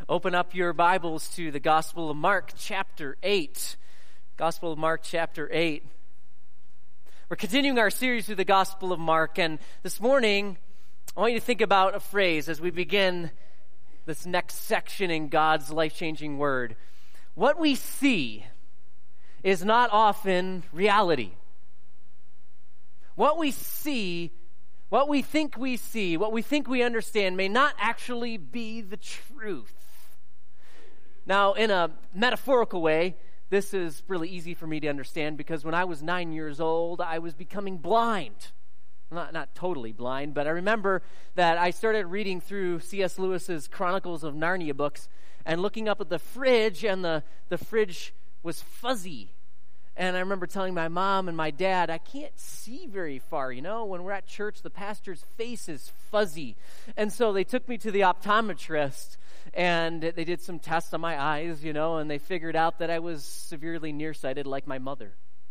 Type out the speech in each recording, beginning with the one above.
Open up your Bibles to the Gospel of Mark, chapter 8. Gospel of Mark, chapter 8. We're continuing our series through the Gospel of Mark, and this morning, I want you to think about a phrase as we begin this next section in God's life-changing Word. What we see is not often reality. What we see, what we think we see, what we think we understand may not actually be the truth. Now, in a metaphorical way, this is really easy for me to understand because when I was 9 years old, I was becoming blind. Not totally blind, but I remember that I started reading through C.S. Lewis's Chronicles of Narnia books and looking up at the fridge, and the fridge was fuzzy. And I remember telling my mom and my dad, I can't see very far, when we're at church, the pastor's face is fuzzy. And so they took me to the optometrist, and they did some tests on my eyes, and they figured out that I was severely nearsighted like my mother.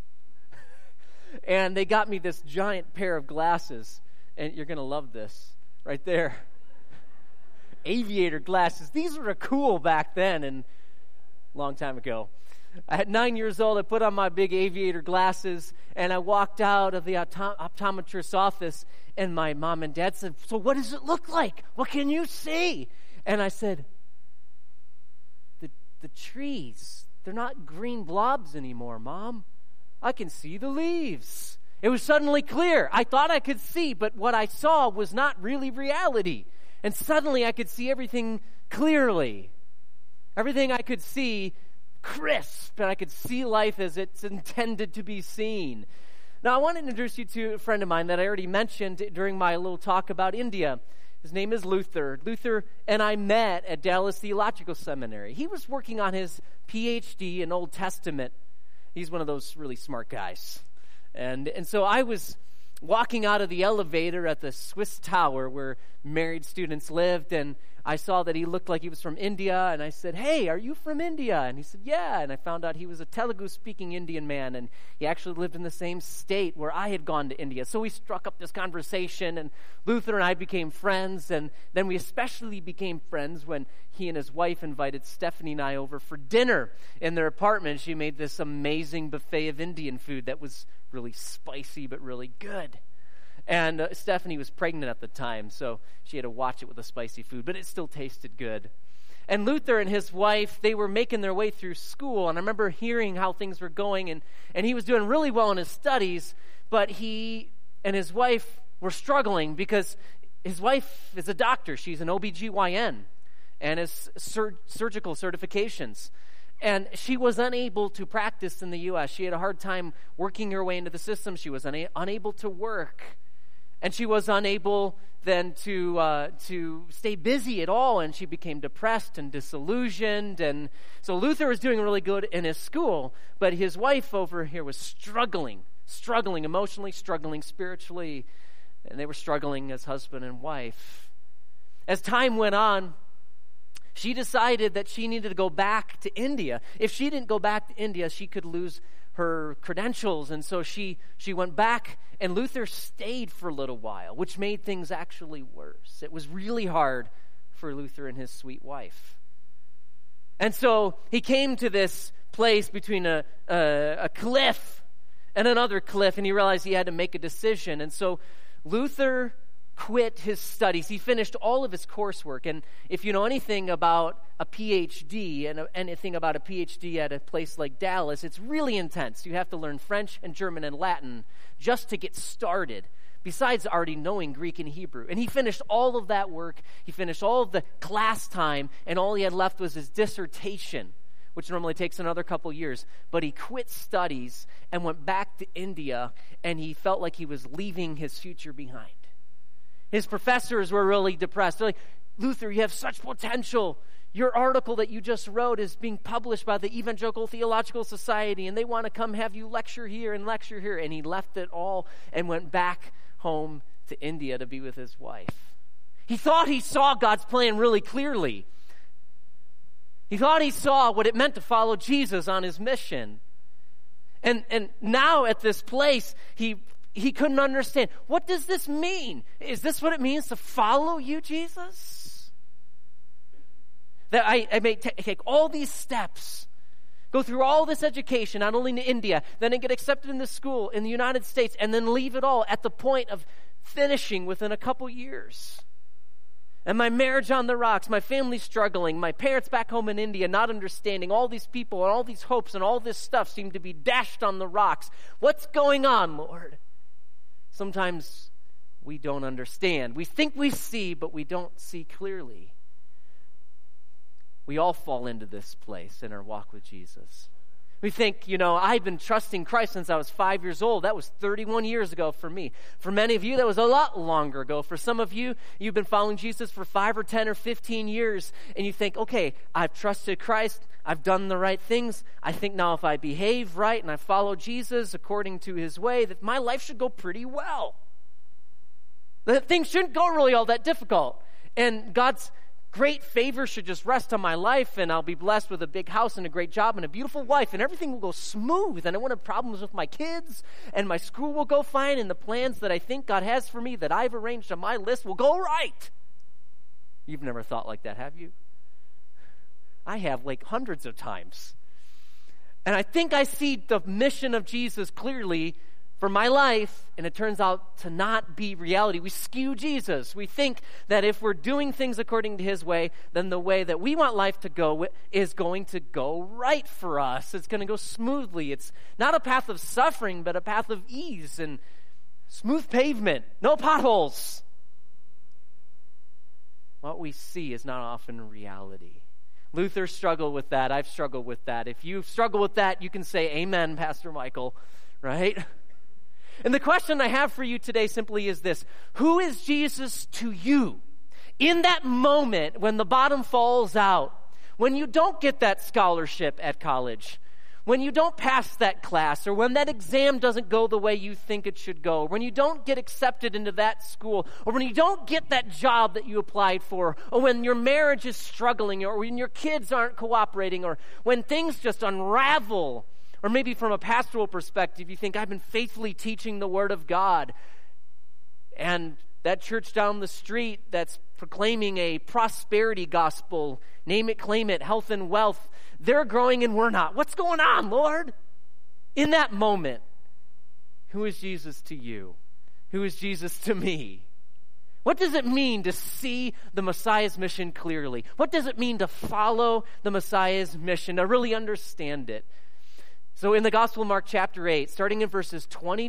And they got me this giant pair of glasses, and you're going to love this right there. Aviator glasses. These were cool back then and a long time ago. At 9 years old, I put on my big aviator glasses, and I walked out of the optometrist's office, and my mom and dad said, "So what does it look like? What can you see?" And I said, the trees, they're not green blobs anymore, Mom. I can see the leaves. It was suddenly clear. I thought I could see, but what I saw was not really reality. And suddenly I could see everything clearly. Everything I could see crisp, and I could see life as it's intended to be seen. Now, I want to introduce you to a friend of mine that I already mentioned during my little talk about India. His name is Luther. Luther and I met at Dallas Theological Seminary. He was working on his PhD in Old Testament. He's one of those really smart guys. And so I was walking out of the elevator at the Swiss Tower where married students lived, and I saw that he looked like he was from India, and I said, "Hey, are you from India?" And he said, "Yeah," and I found out he was a Telugu-speaking Indian man, and he actually lived in the same state where I had gone to India. So we struck up this conversation, and Luther and I became friends, and then we especially became friends when he and his wife invited Stephanie and I over for dinner in their apartment. She made this amazing buffet of Indian food that was really spicy but really good. And Stephanie was pregnant at the time, so she had to watch it with the spicy food, but it still tasted good. And Luther and his wife, they were making their way through school, and I remember hearing how things were going, and he was doing really well in his studies, but he and his wife were struggling because his wife is a doctor. She's an OBGYN and has surgical certifications. And she was unable to practice in the U.S. She had a hard time working her way into the system. She was unable to work. And she was unable then to stay busy at all, and she became depressed and disillusioned. And so Luther was doing really good in his school, but his wife over here was struggling emotionally, struggling spiritually, and they were struggling as husband and wife. As time went on, she decided that she needed to go back to India. If she didn't go back to India, she could lose her credentials, and so she went back, and Luther stayed for a little while, which made things actually worse. It was really hard for Luther and his sweet wife. And so he came to this place between a cliff and another cliff, and he realized he had to make a decision. And so Luther quit his studies. He finished all of his coursework. And if you know anything about a PhD and anything about a PhD at a place like Dallas, it's really intense. You have to learn French and German and Latin just to get started, besides already knowing Greek and Hebrew. And he finished all of that work. He finished all of the class time, and all he had left was his dissertation, which normally takes another couple years. But he quit studies and went back to India, and he felt like he was leaving his future behind. His professors were really depressed. They're like, "Luther, you have such potential. Your article that you just wrote is being published by the Evangelical Theological Society, and they want to come have you lecture here and lecture here." And he left it all and went back home to India to be with his wife. He thought he saw God's plan really clearly. He thought he saw what it meant to follow Jesus on his mission. And now at this place, he couldn't understand. What does this mean? Is this what it means to follow you, Jesus? That I may take all these steps, go through all this education, not only in India, then I get accepted in this school in the United States, and then leave it all at the point of finishing within a couple years. And my marriage on the rocks, my family struggling, my parents back home in India not understanding, all these people and all these hopes and all this stuff seem to be dashed on the rocks. What's going on, Lord? Sometimes we don't understand. We think we see, but we don't see clearly. We all fall into this place in our walk with Jesus. We think, I've been trusting Christ since I was 5 years old. That was 31 years ago for me. For many of you, that was a lot longer ago. For some of you, you've been following Jesus for 5 or 10 or 15 years, and you think, okay, I've trusted Christ. I've done the right things. I think now if I behave right and I follow Jesus according to his way, that my life should go pretty well. That things shouldn't go really all that difficult. And God's great favor should just rest on my life, and I'll be blessed with a big house and a great job and a beautiful wife, and everything will go smooth, and I won't have problems with my kids, and my school will go fine, and the plans that I think God has for me that I've arranged on my list will go right. You've never thought like that, have you? I have, hundreds of times. And I think I see the mission of Jesus clearly for my life, and it turns out to not be reality. We skew Jesus. We think that if we're doing things according to his way, then the way that we want life to go is going to go right for us. It's going to go smoothly. It's not a path of suffering, but a path of ease and smooth pavement, no potholes. What we see is not often reality. Luther struggled with that. I've struggled with that. If you struggle with that, you can say, amen, Pastor Michael, right? And the question I have for you today simply is this: who is Jesus to you? In that moment when the bottom falls out, when you don't get that scholarship at college, when you don't pass that class, or when that exam doesn't go the way you think it should go, when you don't get accepted into that school, or when you don't get that job that you applied for, or when your marriage is struggling, or when your kids aren't cooperating, or when things just unravel. Or maybe from a pastoral perspective, you think, I've been faithfully teaching the Word of God, and that church down the street that's proclaiming a prosperity gospel, name it, claim it, health and wealth, they're growing and we're not. What's going on, Lord? In that moment, who is Jesus to you? Who is Jesus to me? What does it mean to see the Messiah's mission clearly? What does it mean to follow the Messiah's mission, to really understand it? So in the Gospel of Mark chapter 8, starting in verses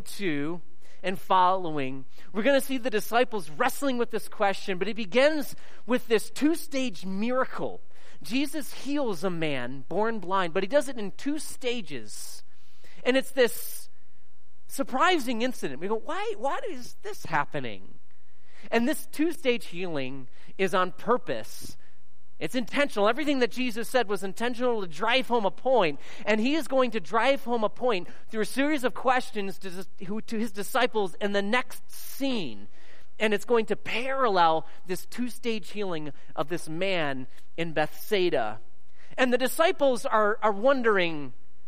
22 and following, we're going to see the disciples wrestling with this question, but it begins with this two-stage miracle. Jesus heals a man born blind, but he does it in 2 stages. And it's this surprising incident. We go, why is this happening? And this 2-stage healing is on purpose. It's intentional. Everything that Jesus said was intentional to drive home a point, and he is going to drive home a point through a series of questions to his disciples in the next scene. And it's going to parallel this 2-stage healing of this man in Bethsaida. And the disciples are wondering,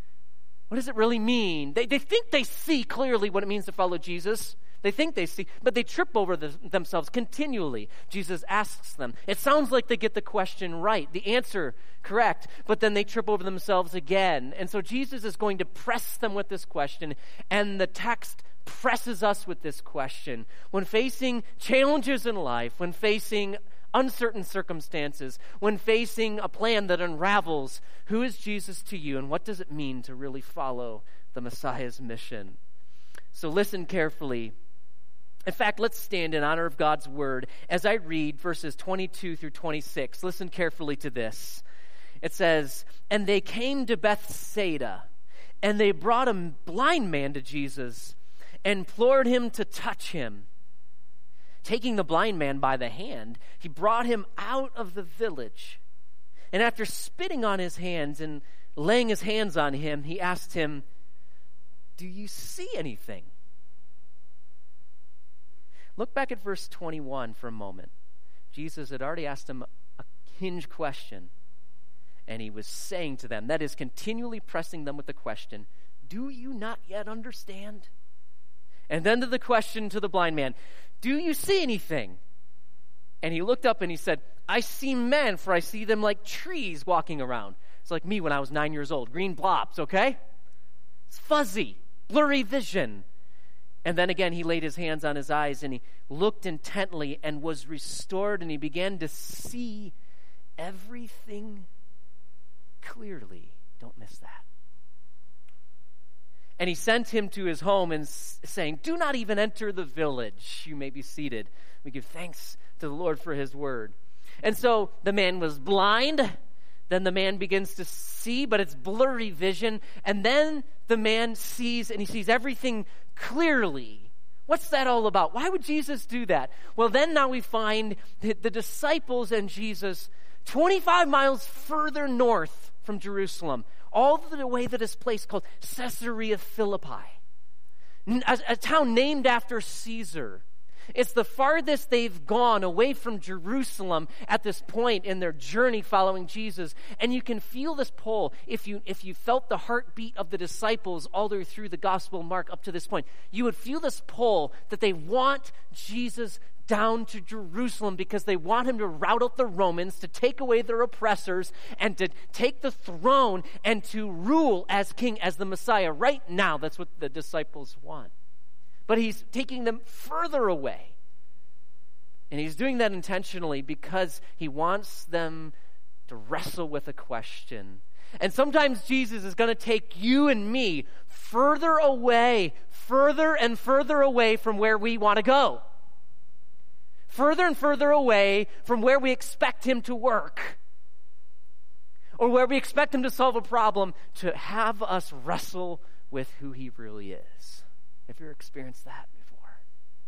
what does it really mean? They think they see clearly what it means to follow Jesus. They think they see, but they trip over themselves continually. Jesus asks them. It sounds like they get the question right, the answer correct, but then they trip over themselves again. And so Jesus is going to press them with this question, and the text presses us with this question. When facing challenges in life, when facing uncertain circumstances, when facing a plan that unravels, who is Jesus to you, and what does it mean to really follow the Messiah's mission? So listen carefully. In fact, let's stand in honor of God's word as I read verses 22 through 26. Listen carefully to this. It says, "And they came to Bethsaida, and they brought a blind man to Jesus and implored him to touch him. Taking the blind man by the hand, he brought him out of the village. And after spitting on his hands and laying his hands on him, he asked him, 'Do you see anything?'" Look back at verse 21 for a moment. Jesus had already asked him a hinge question, and he was saying to them, that is, continually pressing them with the question, "Do you not yet understand?" And then to the question to the blind man, "Do you see anything?" And he looked up and he said, I see men, for I see them like trees walking around. It's like me when I was 9 years old. Green blobs, okay? It's fuzzy, blurry vision. And then again, he laid his hands on his eyes, and he looked intently and was restored, and he began to see everything clearly. Don't miss that. And he sent him to his home and saying, do not even enter the village. You may be seated. We give thanks to the Lord for his word. And so the man was blind. Then the man begins to see, but it's blurry vision. And then the man sees, and he sees everything clearly. What's that all about? Why would Jesus do that? Well, then now we find the disciples and Jesus 25 miles further north from Jerusalem, all the way to this place called Caesarea Philippi, a town named after Caesar. It's the farthest they've gone away from Jerusalem at this point in their journey following Jesus. And you can feel this pull if you felt the heartbeat of the disciples all the way through the Gospel of Mark up to this point. You would feel this pull that they want Jesus down to Jerusalem because they want him to rout out the Romans, to take away their oppressors, and to take the throne and to rule as king, as the Messiah. Right now, that's what the disciples want. But he's taking them further away. And he's doing that intentionally because he wants them to wrestle with a question. And sometimes Jesus is going to take you and me further away, further and further away from where we want to go. Further and further away from where we expect him to work. Or where we expect him to solve a problem, to have us wrestle with who he really is. Have you ever experienced that before?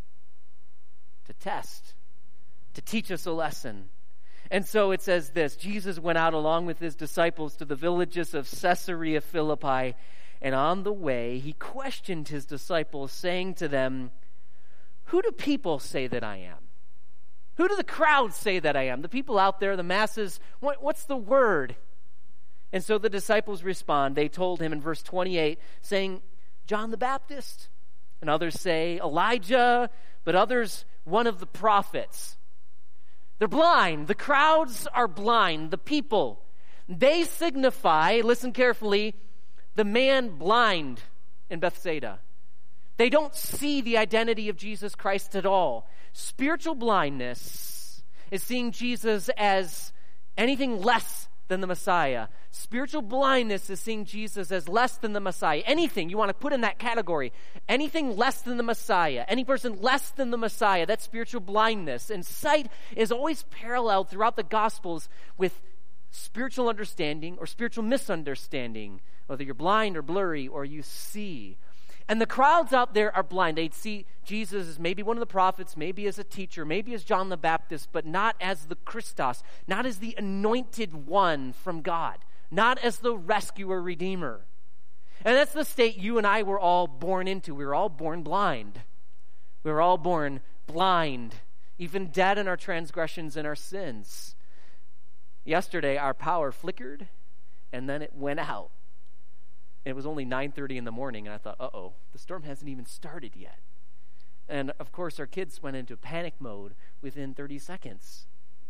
To test, to teach us a lesson. And so it says this: Jesus went out along with his disciples to the villages of Caesarea Philippi, and on the way he questioned his disciples, saying to them, who do people say that I am? Who do the crowds say that I am? The people out there, the masses, what's the word? And so the disciples respond. They told him in verse 28, saying, John the Baptist. And others say Elijah, but others one of the prophets. They're blind. The crowds are blind. The people. They signify, listen carefully, the man blind in Bethsaida. They don't see the identity of Jesus Christ at all. Spiritual blindness is seeing Jesus as anything less than the Messiah. Spiritual blindness is seeing Jesus as less than the Messiah. Anything you want to put in that category, anything less than the Messiah, any person less than the Messiah, that's spiritual blindness. And sight is always paralleled throughout the Gospels with spiritual understanding or spiritual misunderstanding, whether you're blind or blurry or you see. And the crowds out there are blind. They'd see Jesus as maybe one of the prophets, maybe as a teacher, maybe as John the Baptist, but not as the Christos, not as the anointed one from God, not as the rescuer, redeemer. And that's the state you and I were all born into. We were all born blind. We were all born blind, even dead in our transgressions and our sins. Yesterday, our power flickered, and then it went out. It was only 9:30 in the morning, and I thought, uh-oh, the storm hasn't even started yet. And, of course, our kids went into panic mode within 30 seconds.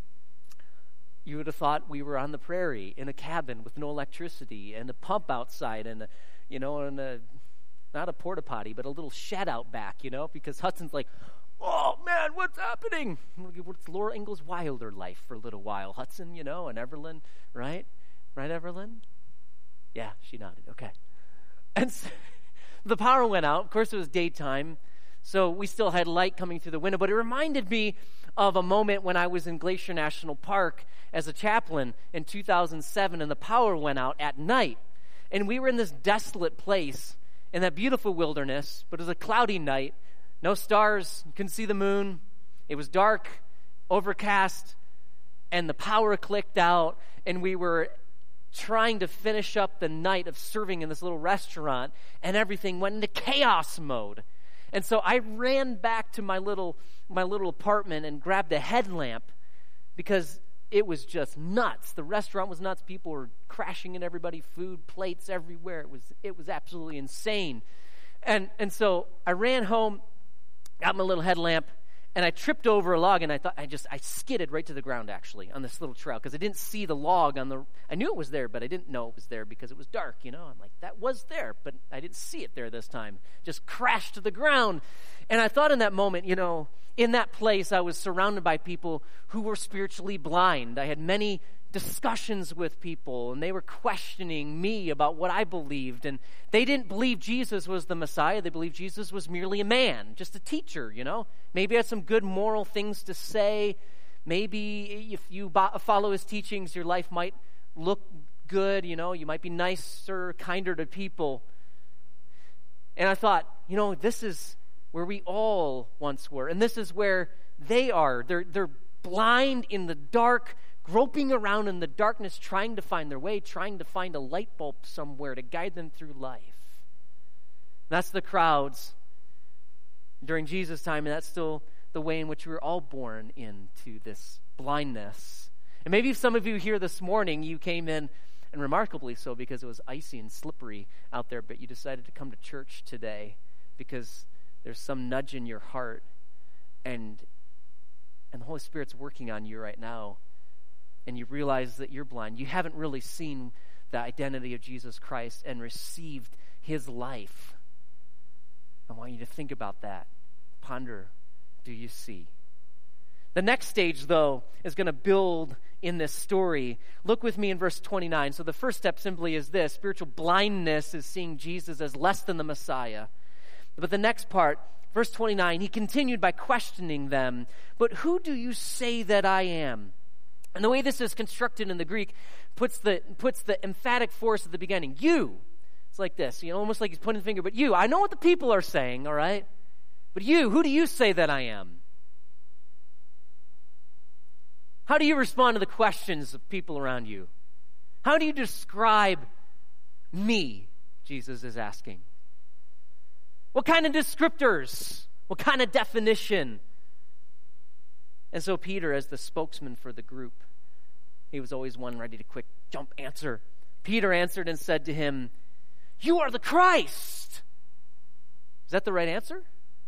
You would have thought we were on the prairie in a cabin with no electricity and a pump outside and, not a porta potty, but a little shed out back, because Hudson's like, oh, man, what's happening? What's Laura Ingalls Wilder life for a little while? Hudson, and Evelyn, right? Right, Evelyn? Yeah, she nodded. Okay. And so, the power went out. Of course, it was daytime, so we still had light coming through the window. But it reminded me of a moment when I was in Glacier National Park as a chaplain in 2007, and the power went out at night. And we were in this desolate place in that beautiful wilderness, but it was a cloudy night. No stars. You couldn't see the moon. It was dark, overcast, and the power clicked out, and we were trying to finish up the night of serving in this little restaurant, and everything went into chaos mode. And so I ran back to my little apartment and grabbed a headlamp because it was just nuts. The restaurant was nuts. People were crashing in everybody, food, plates everywhere. It was absolutely insane. And so I ran home, got my little headlamp, and I tripped over a log, and I skidded right to the ground, actually, on this little trail, because I didn't see the log I knew it was there, but I didn't know it was there because it was dark, I'm like, that was there, but I didn't see it there this time. Just crashed to the ground. And I thought in that moment, in that place, I was surrounded by people who were spiritually blind. I had many discussions with people, and they were questioning me about what I believed, and they didn't believe Jesus was the Messiah. They believed Jesus was merely a man, just a teacher, Maybe had some good moral things to say. Maybe if you follow his teachings, your life might look good, you might be nicer, kinder to people. And I thought, this is where we all once were, and this is where they are. They're blind in the dark, groping around in the darkness, trying to find their way, trying to find a light bulb somewhere to guide them through life. That's the crowds during Jesus' time, and that's still the way in which we were all born into this blindness. And maybe some of you here this morning, you came in, and remarkably so because it was icy and slippery out there, but you decided to come to church today because there's some nudge in your heart, and the Holy Spirit's working on you right now. And you realize that you're blind. You haven't really seen the identity of Jesus Christ and received his life. I want you to think about that. Ponder, do you see? The next stage, though, is going to build in this story. Look with me in verse 29. So the first step simply is this. Spiritual blindness is seeing Jesus as less than the Messiah. But the next part, verse 29, he continued by questioning them. But who do you say that I am? And the way this is constructed in the Greek puts the emphatic force at the beginning. You. It's like this, almost like he's pointing the finger. But you, I know what the people are saying, all right? But you, who do you say that I am? How do you respond to the questions of people around you? How do you describe me, Jesus is asking? What kind of descriptors? What kind of definition? And so Peter, as the spokesman for the group, he was always one ready to quick jump answer. Peter answered and said to him, "You are the Christ." Is that the right answer?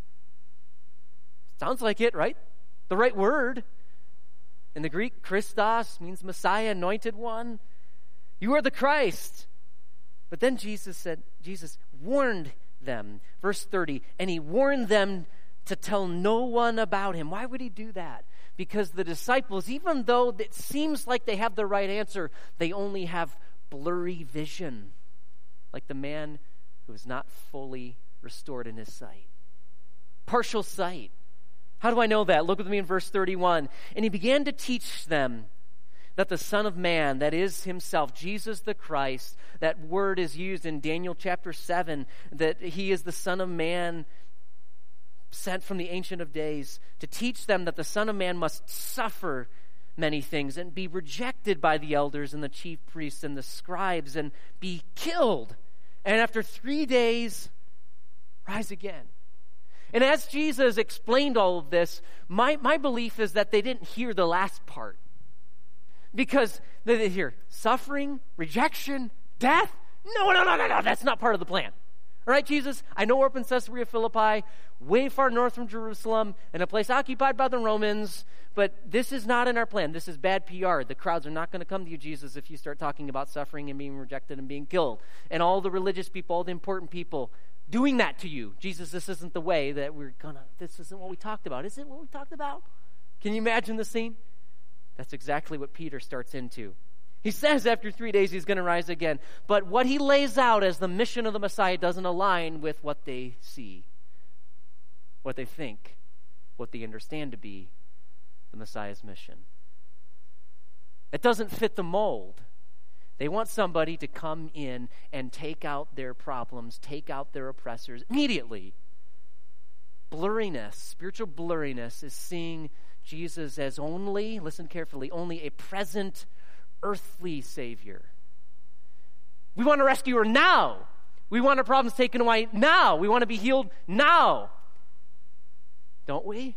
Sounds like it, right? The right word. In the Greek, Christos means Messiah, anointed one. You are the Christ. But then Jesus warned them. Verse 30, and he warned them to tell no one about him. Why would he do that? Because the disciples, even though it seems like they have the right answer, they only have blurry vision, like the man who is not fully restored in his sight. Partial sight. How do I know that? Look with me in verse 31. And he began to teach them that the Son of Man, that is himself, Jesus the Christ, that word is used in Daniel chapter 7, that he is the Son of Man sent from the Ancient of Days, to teach them that the Son of Man must suffer many things and be rejected by the elders and the chief priests and the scribes and be killed, and after 3 days rise again. And as Jesus explained all of this, my belief is that they didn't hear the last part. Because they hear suffering, rejection, death. No, that's not part of the plan. All right, Jesus, I know we're up in Caesarea Philippi, way far north from Jerusalem, in a place occupied by the Romans, but this is not in our plan. This is bad PR. The crowds are not going to come to you, Jesus, if you start talking about suffering and being rejected and being killed. And all the religious people, all the important people doing that to you. Jesus, this isn't the way that this isn't what we talked about. Is it what we talked about? Can you imagine the scene? That's exactly what Peter starts into. He says after 3 days he's going to rise again. But what he lays out as the mission of the Messiah doesn't align with what they see, what they think, what they understand to be the Messiah's mission. It doesn't fit the mold. They want somebody to come in and take out their problems, take out their oppressors immediately. Blurriness, spiritual blurriness, is seeing Jesus as only, listen carefully, only a present earthly Savior. We want a rescuer now. We want our problems taken away now. We want to be healed now. Don't we?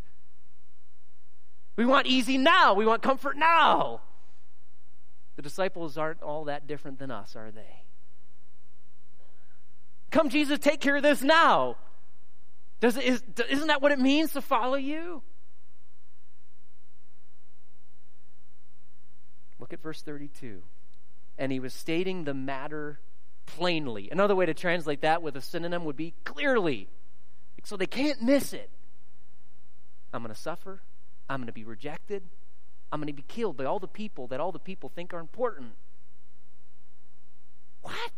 We want easy now. We want comfort now. The disciples aren't all that different than us, are they? Come, Jesus, take care of this now. Isn't that what it means to follow you? Look at verse 32. And he was stating the matter plainly. Another way to translate that with a synonym would be clearly. So they can't miss it. I'm going to suffer. I'm going to be rejected. I'm going to be killed by all the people that all the people think are important. What?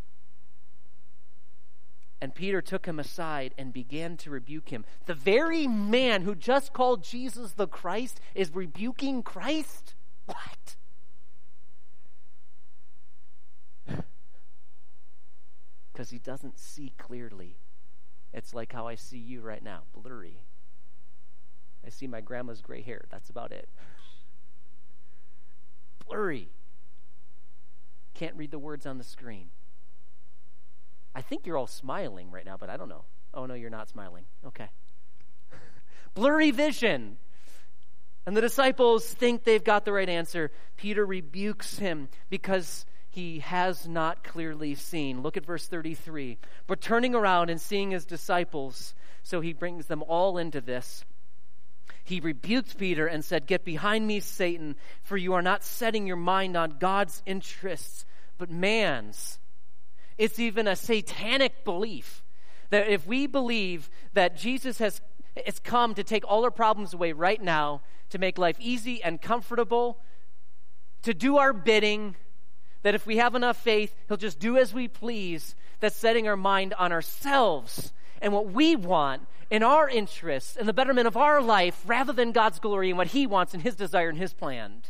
And Peter took him aside and began to rebuke him. The very man who just called Jesus the Christ is rebuking Christ? What? Because he doesn't see clearly. It's like how I see you right now, blurry. I see my grandma's gray hair. That's about it. Blurry. Can't read the words on the screen. I think you're all smiling right now, but I don't know. Oh, no, you're not smiling. Okay. Blurry vision. And the disciples think they've got the right answer. Peter rebukes him because he has not clearly seen. Look at verse 33. But turning around and seeing his disciples, so he brings them all into this, he rebuked Peter and said, "Get behind me, Satan, for you are not setting your mind on God's interests, but man's." It's even a satanic belief that if we believe that Jesus has come to take all our problems away right now, to make life easy and comfortable, to do our bidding, that if we have enough faith, he'll just do as we please, that's setting our mind on ourselves and what we want in our interests and the betterment of our life rather than God's glory and what he wants and his desire and his plan.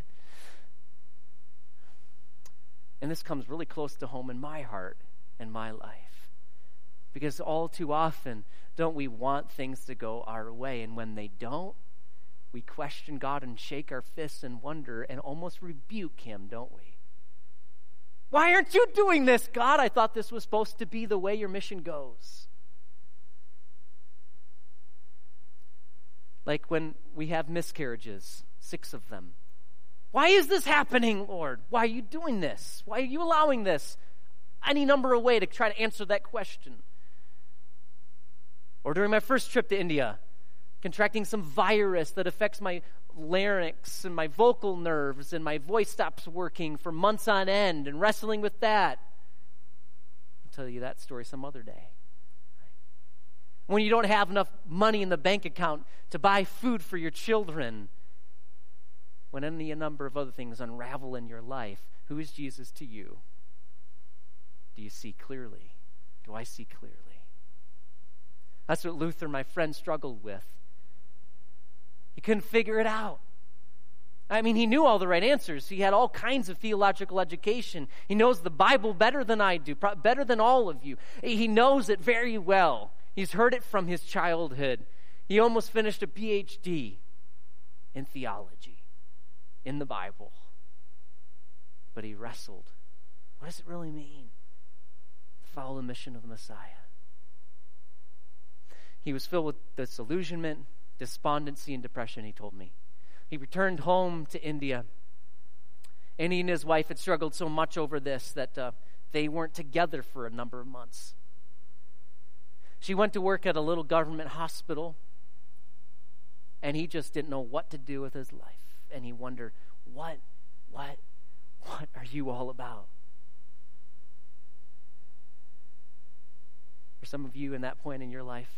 And this comes really close to home in my heart and my life. Because all too often, don't we want things to go our way? And when they don't, we question God and shake our fists and wonder and almost rebuke him, don't we? Why aren't you doing this, God? I thought this was supposed to be the way your mission goes. Like when we have miscarriages, 6 of them. Why is this happening, Lord? Why are you doing this? Why are you allowing this? Any number of ways to try to answer that question. Or during my first trip to India, contracting some virus that affects my larynx and my vocal nerves, and my voice stops working for months on end, and wrestling with that. I'll tell you that story some other day. When you don't have enough money in the bank account to buy food for your children, when any number of other things unravel in your life, who is Jesus to you? Do you see clearly? Do I see clearly? That's what Luther, my friend, struggled with. He couldn't figure it out. I mean, he knew all the right answers. He had all kinds of theological education. He knows the Bible better than I do, better than all of you. He knows it very well. He's heard it from his childhood. He almost finished a PhD in theology, in the Bible. But he wrestled. What does it really mean? Follow the mission of the Messiah. He was filled with disillusionment, despondency, and depression, he told me. He returned home to India, and he and his wife had struggled so much over this that they weren't together for a number of months. She went to work at a little government hospital, and he just didn't know what to do with his life. And he wondered, what are you all about? For some of you in that point in your life,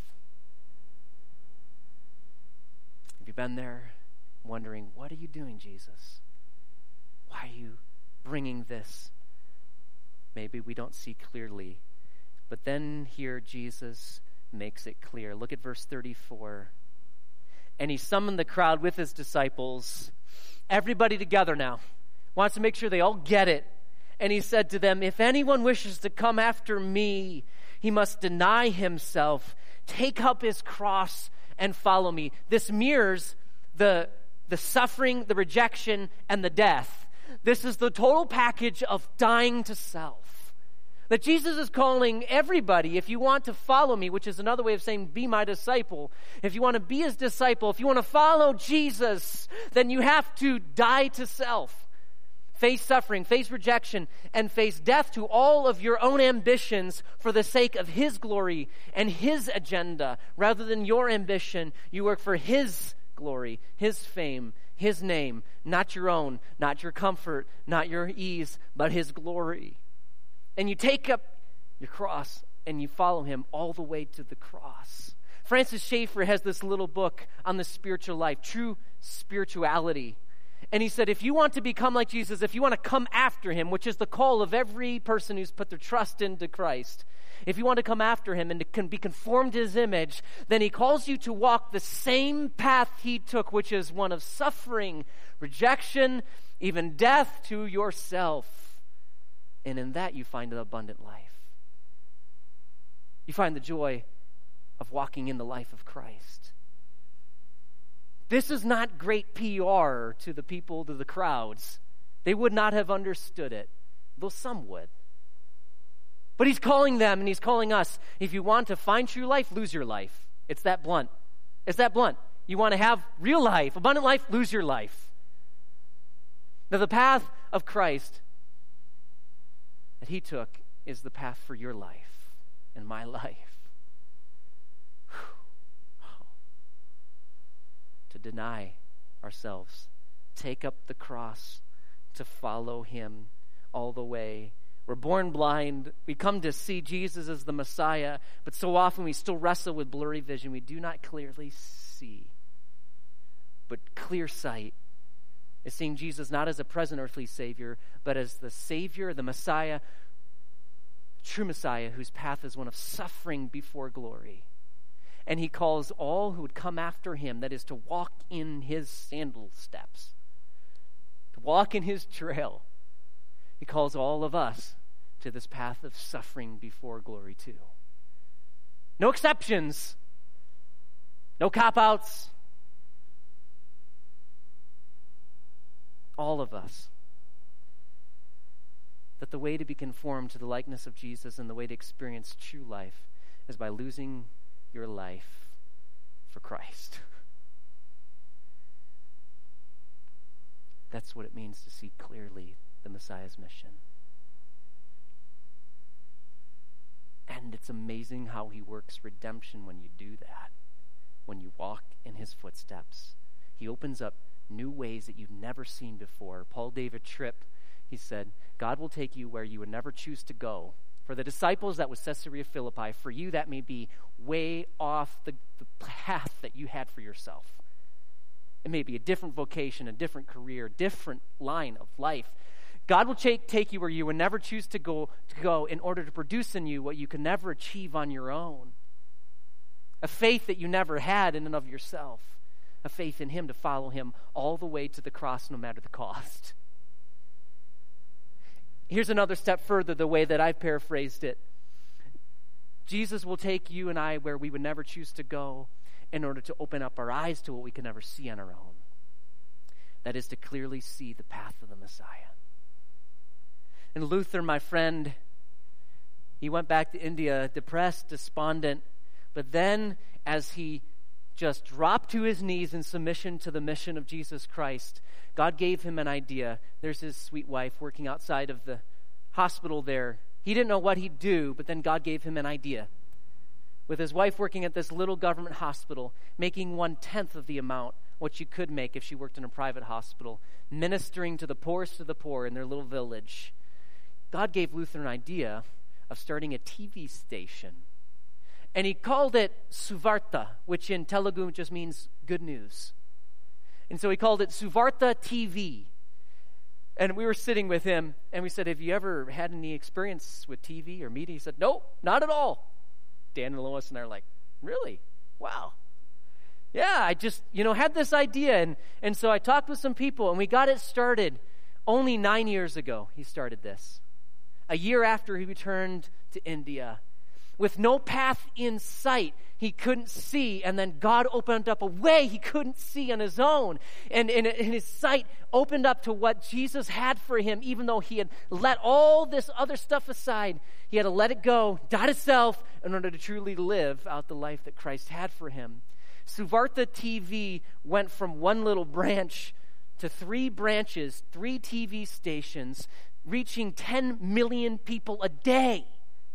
have you been there wondering, what are you doing, Jesus? Why are you bringing this? Maybe we don't see clearly. But then here Jesus makes it clear. Look at verse 34. And he summoned the crowd with his disciples. Everybody together now. Wants to make sure they all get it. And he said to them, if anyone wishes to come after me, he must deny himself, take up his cross, and follow me. This mirrors the suffering, the rejection, and the death. This is the total package of dying to self. That Jesus is calling everybody, if you want to follow me, which is another way of saying be my disciple. If you want to be his disciple, if you want to follow Jesus, then you have to die to self. face suffering, face rejection, and face death to all of your own ambitions for the sake of His glory and His agenda. Rather than your ambition, you work for His glory, His fame, His name, not your own, not your comfort, not your ease, but His glory. And you take up your cross and you follow Him all the way to the cross. Francis Schaeffer has this little book on the spiritual life, True Spirituality. And he said, if you want to become like Jesus, if you want to come after Him, which is the call of every person who's put their trust into Christ, if you want to come after Him and to be conformed to His image, then He calls you to walk the same path He took, which is one of suffering, rejection, even death to yourself. And in that you find an abundant life. You find the joy of walking in the life of Christ. This is not great PR to the people, to the crowds. They would not have understood it, though some would. But He's calling them and He's calling us. If you want to find true life, lose your life. It's that blunt. It's that blunt. You want to have real life, abundant life, lose your life. Now, the path of Christ that He took is the path for your life and my life. To deny ourselves, take up the cross, to follow Him all the way. We're born blind. We come to see Jesus as the Messiah, but so often we still wrestle with blurry vision. We do not clearly see. But clear sight is seeing Jesus not as a present earthly Savior, but as the Savior, the Messiah, true Messiah, whose path is one of suffering before glory. And He calls all who would come after Him, that is, to walk in His sandal steps, to walk in His trail. He calls all of us to this path of suffering before glory too. No exceptions, no cop-outs. All of us. That the way to be conformed to the likeness of Jesus and the way to experience true life is by losing your life for Christ. That's what it means to see clearly the Messiah's mission. And it's amazing how He works redemption when you do that, when you walk in His footsteps. He opens up new ways that you've never seen before. Paul David Tripp, he said, God will take you where you would never choose to go. For the disciples, that was Caesarea Philippi. For you, that may be way off the path that you had for yourself. It may be a different vocation, a different career, different line of life. God will take you where you would never choose to go in order to produce in you what you could never achieve on your own. A faith that you never had in and of yourself. A faith in Him to follow Him all the way to the cross, no matter the cost. Here's another step further, the way that I've paraphrased it. Jesus will take you and I where we would never choose to go in order to open up our eyes to what we can never see on our own. That is to clearly see the path of the Messiah. And Luther, my friend, he went back to India depressed, despondent, but then as he just dropped to his knees in submission to the mission of Jesus Christ, God gave him an idea. There's his sweet wife working outside of the hospital there. He didn't know what he'd do, but then God gave him an idea. With his wife working at this little government hospital, making 1/10 of the amount what she could make if she worked in a private hospital, ministering to the poorest of the poor in their little village. God gave Luther an idea of starting a TV station. And he called it Suvarta, which in Telugu just means good news. And so he called it Suvarta TV. And we were sitting with him, and we said, have you ever had any experience with TV or media? He said, nope, not at all. Dan and Lois and I are like, really? Wow. Yeah, I just, had this idea. And so I talked with some people, and we got it started only 9 years ago. He started this. A year after he returned to India. With no path in sight, he couldn't see, and then God opened up a way he couldn't see on his own. And his sight opened up to what Jesus had for him, even though he had let all this other stuff aside. He had to let it go, die to self, in order to truly live out the life that Christ had for him. Suvarta TV went from one little branch to 3 branches, 3 TV stations, reaching 10 million people a day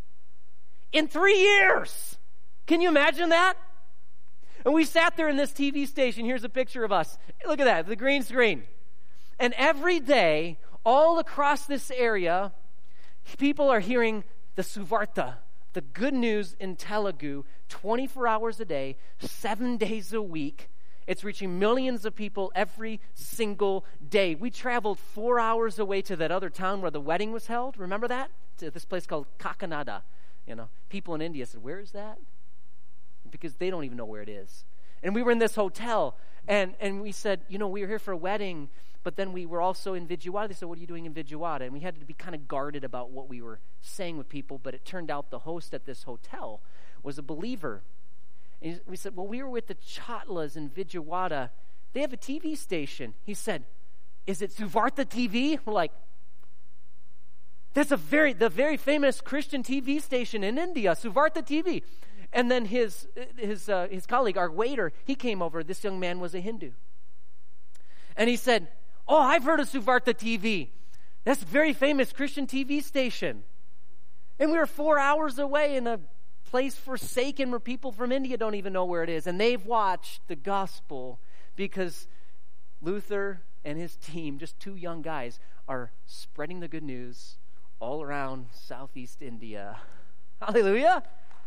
in 3 years. Can you imagine that? And we sat there in this TV station. Here's a picture of us. Look at that, the green screen. And every day, all across this area, people are hearing the Suvarta, the good news in Telugu, 24 hours a day, 7 days a week. It's reaching millions of people every single day. We traveled 4 hours away to that other town where the wedding was held. Remember that? To this place called Kakinada. People in India said, "Where is that?" Because they don't even know where it is. And we were in this hotel, and we said, we were here for a wedding, but then we were also in Vijayawada. They said, "What are you doing in Vijayawada?" And we had to be kind of guarded about what we were saying with people, but it turned out the host at this hotel was a believer. And we said, "Well, we were with the Chatlas in Vijayawada. They have a TV station." He said, "Is it Suvarta TV?" We're like, "That's the very famous Christian TV station in India, Suvarta TV." And then his colleague, our waiter, he came over. This young man was a Hindu. And he said, "Oh, I've heard of Suvarta TV. That's a very famous Christian TV station." And we were 4 hours away in a place forsaken where people from India don't even know where it is. And they've watched the gospel because Luther and his team, just 2 young guys, are spreading the good news all around Southeast India. Hallelujah.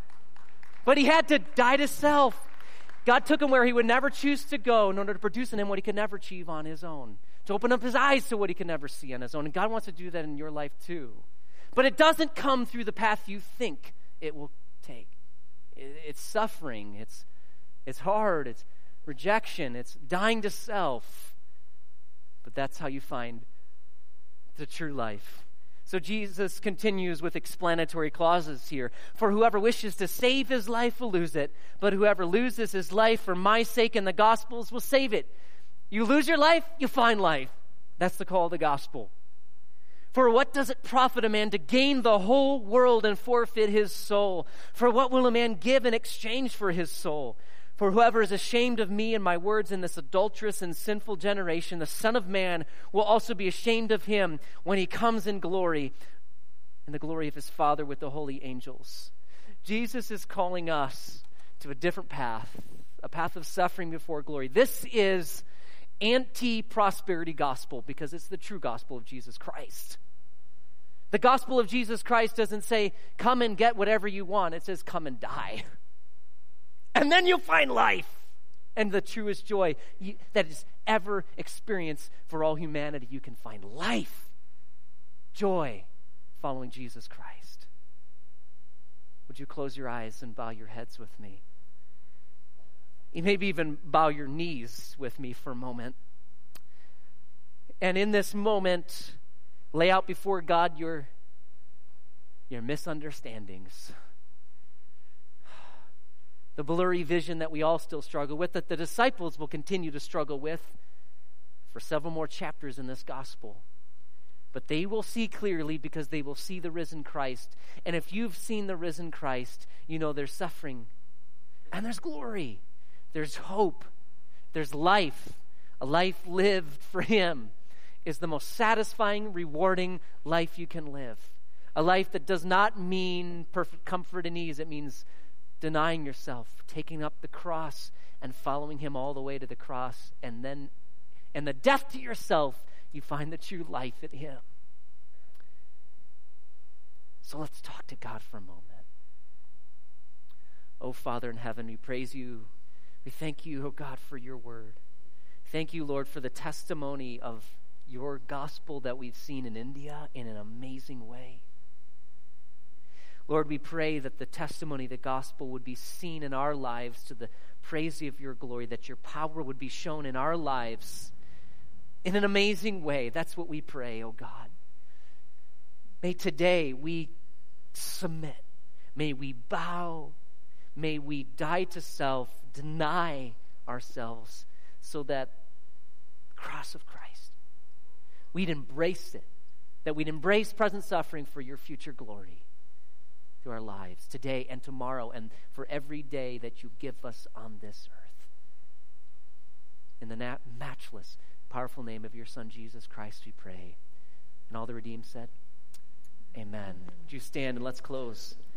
But he had to die to self. God took him where he would never choose to go in order to produce in him what he could never achieve on his own, to open up his eyes to what he could never see on his own. And God wants to do that in your life too. But it doesn't come through the path you think it will take. It's suffering. It's hard. It's rejection. It's dying to self. But that's how you find the true life. So Jesus continues with explanatory clauses here. "For whoever wishes to save his life will lose it, but whoever loses his life for my sake and the gospel's will save it." You lose your life, you find life. That's the call of the gospel. "For what does it profit a man to gain the whole world and forfeit his soul? For what will a man give in exchange for his soul? For whoever is ashamed of me and my words in this adulterous and sinful generation, the Son of Man will also be ashamed of him when he comes in glory, in the glory of his Father with the holy angels." Jesus is calling us to a different path, a path of suffering before glory. This is anti-prosperity gospel because it's the true gospel of Jesus Christ. The gospel of Jesus Christ doesn't say, "Come and get whatever you want." It says, "Come and die. And then you'll find life and the truest joy that is ever experienced for all humanity." You can find life, joy, following Jesus Christ. Would you close your eyes and bow your heads with me? You maybe even bow your knees with me for a moment. And in this moment, lay out before God your misunderstandings, the blurry vision that we all still struggle with, that the disciples will continue to struggle with for several more chapters in this gospel. But they will see clearly because they will see the risen Christ. And if you've seen the risen Christ, you know there's suffering and there's glory. There's hope. There's life. A life lived for him is the most satisfying, rewarding life you can live. A life that does not mean perfect comfort and ease. It means denying yourself, taking up the cross, and following him all the way to the cross. And then, in the death to yourself, you find the true life in him. So let's talk to God for a moment. Oh, Father in heaven, we praise you. We thank you, oh God, for your word. Thank you, Lord, for the testimony of your gospel that we've seen in India in an amazing way. Lord, we pray that the testimony, the gospel would be seen in our lives to the praise of your glory, that your power would be shown in our lives in an amazing way. That's what we pray, oh God. May today we submit. May we bow. May we die to self, deny ourselves, so that the cross of Christ, we'd embrace it, that we'd embrace present suffering for your future glory through our lives today and tomorrow and for every day that you give us on this earth. In the matchless, powerful name of your Son, Jesus Christ, we pray. And all the redeemed said, amen. Would you stand and let's close.